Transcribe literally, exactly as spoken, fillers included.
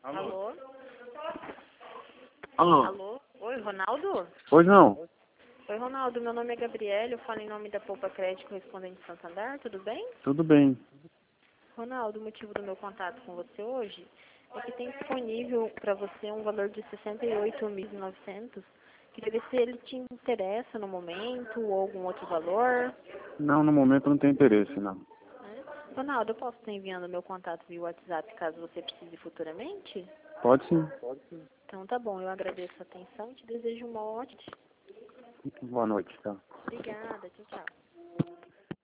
Alô? Alô? Alô? Oi, Ronaldo? Pois não? Oi, Ronaldo. Meu nome é Gabriele. Eu falo em nome da Poupa Crédito Correspondente Santander. Tudo bem? Tudo bem. Ronaldo, o motivo do meu contato com você hoje é que tem disponível para você um valor de sessenta e oito mil e novecentos. Queria ver se ele te interessa no momento ou algum outro valor. Não, no momento não tem interesse, não. Né? Ronaldo, eu posso estar enviando meu contato via WhatsApp caso você precise futuramente? Pode sim. Então tá bom, eu agradeço a atenção e te desejo uma ótima. Boa noite, tá? Obrigada, tchau, tchau.